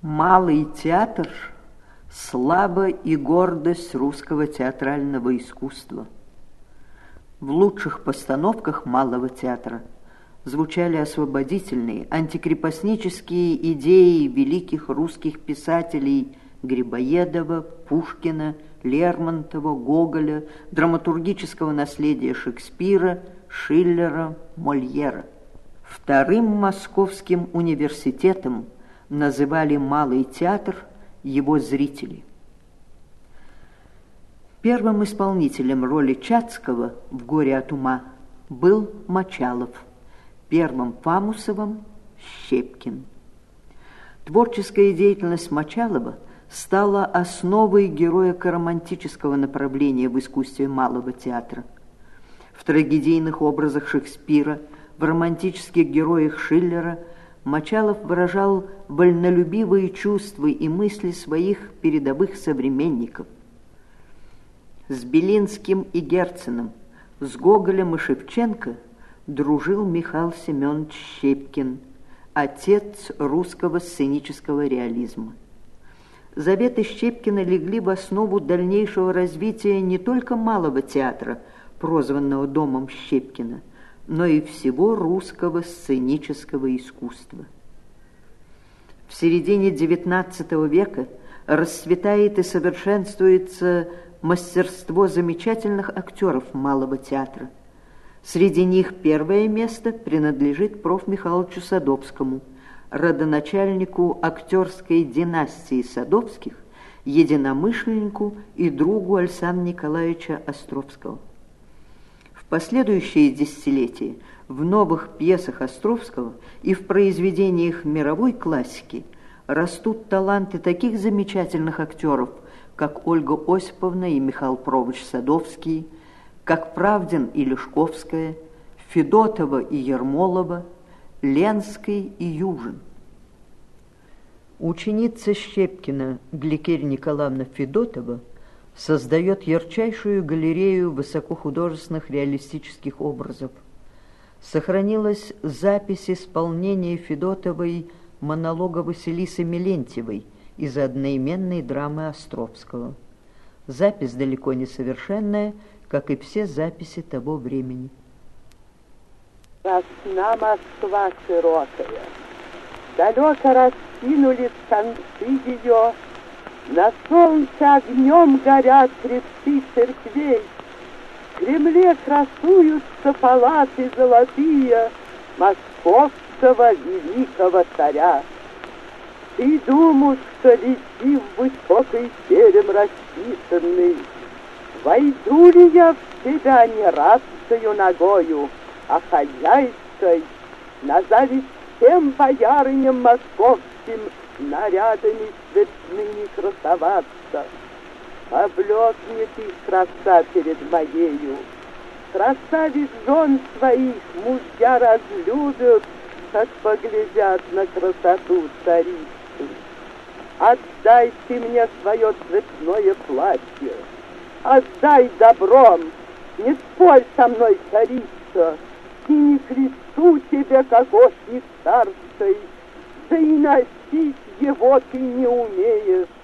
Малый театр – слава и гордость русского театрального искусства. В лучших постановках Малого театра звучали освободительные, антикрепостнические идеи великих русских писателей Грибоедова, Пушкина, Лермонтова, Гоголя, драматургического наследия Шекспира, Шиллера, Мольера. Вторым Московским университетом называли Малый театр его зрители. Первым исполнителем роли Чацкого в «Горе от ума» был Мочалов, первым Фамусовым – Щепкин. Творческая деятельность Мочалова стала основой героико-романтического направления в искусстве Малого театра. В трагедийных образах Шекспира, в романтических героях Шиллера Мочалов выражал вольнолюбивые чувства и мысли своих передовых современников. С Белинским и Герценом, с Гоголем и Шевченко дружил Михаил Семенович Щепкин, отец русского сценического реализма. Заветы Щепкина легли в основу дальнейшего развития не только Малого театра, прозванного Домом Щепкина, но и всего русского сценического искусства. В середине XIX века расцветает и совершенствуется мастерство замечательных актеров Малого театра. Среди них первое место принадлежит проф. Михайловичу Садовскому, родоначальнику актерской династии Садовских, единомышленнику и другу Александра Николаевича Островского. В последующие десятилетия в новых пьесах Островского и в произведениях мировой классики растут таланты таких замечательных актеров, как Ольга Осиповна и Михаил Провоч Садовский, как Правдин и Лешковская, Федотова и Ермолова, Ленский и Южин. Ученица Щепкина Гликерия Николаевна Федотова создает ярчайшую галерею высокохудожественных реалистических образов. Сохранилась запись исполнения Федотовой монолога Василисы Мелентьевой из одноименной драмы Островского. Запись далеко не совершенная, как и все записи того времени. Красна Москва широкая, далеко раскинулись концы ее, на солнце огнем горят кресты церквей, в Кремле красуются палаты золотые московского великого царя. Ты думаешь, что лети в высокий терем расписанный. Войду ли я в тебя не рабскою ногою, а хозяйской, назови всем боярыням московским нарядами цветными красоваться. Поблекнет их краса перед моею. Красавиц жен своих мужья разлюбят, как поглядят на красоту царицы. Отдай ты мне свое цветное платье, отдай добром, не спорь со мной, царица, и не кресту тебе кокошник царской, да и носить его ты не умеешь.